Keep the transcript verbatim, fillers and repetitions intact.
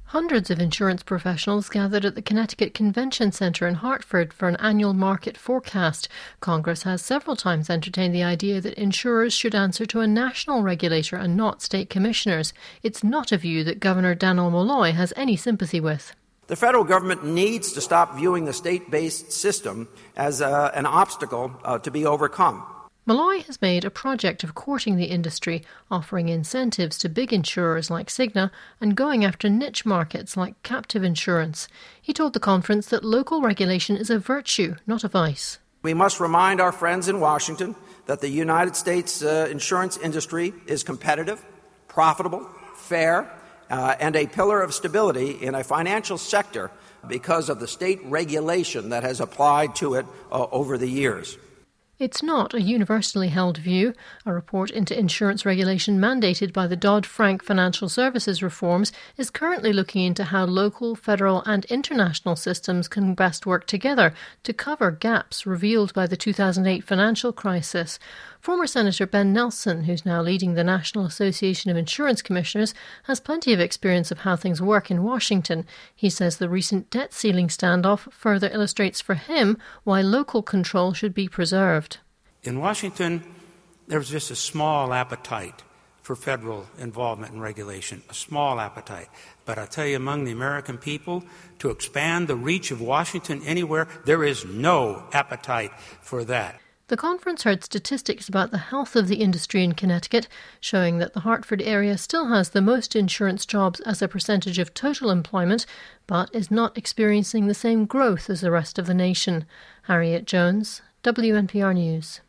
Hundreds of insurance professionals gathered at the Connecticut Convention Centre in Hartford for an annual market forecast. Congress has several times entertained the idea that insurers should answer to a national regulator and not state commissioners. It's not a view that Governor Dannel Malloy has any sympathy with. The federal government needs to stop viewing the state-based system as uh, an obstacle uh, to be overcome. Malloy has made a project of courting the industry, offering incentives to big insurers like Cigna and going after niche markets like captive insurance. He told the conference that local regulation is a virtue, not a vice. We must remind our friends in Washington that the United States uh, insurance industry is competitive, profitable, fair, uh, and a pillar of stability in a financial sector because of the state regulation that has applied to it uh, over the years. It's not a universally held view. A report into insurance regulation mandated by the Dodd-Frank financial services reforms is currently looking into how local, federal and international systems can best work together to cover gaps revealed by the two thousand eight financial crisis. Former Senator Ben Nelson, who's now leading the National Association of Insurance Commissioners, has plenty of experience of how things work in Washington. He says the recent debt ceiling standoff further illustrates for him why local control should be preserved. In Washington, there's just a small appetite for federal involvement in regulation, a small appetite. But I tell you, among the American people, to expand the reach of Washington anywhere, there is no appetite for that. The conference heard statistics about the health of the industry in Connecticut, showing that the Hartford area still has the most insurance jobs as a percentage of total employment, but is not experiencing the same growth as the rest of the nation. Harriet Jones, W N P R News.